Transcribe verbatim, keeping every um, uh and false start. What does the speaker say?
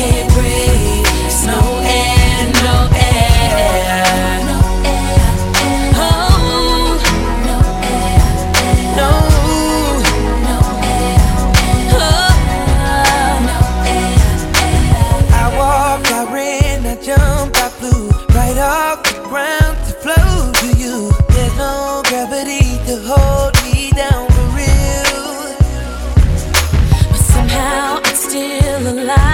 can't breathe. There's no air, no air. No air, oh, no air, no, no air, oh, no air. I walked, I ran, I jumped, I flew right off the ground to flow to you. There's no gravity to hold me down for real. But somehow I'm still alive.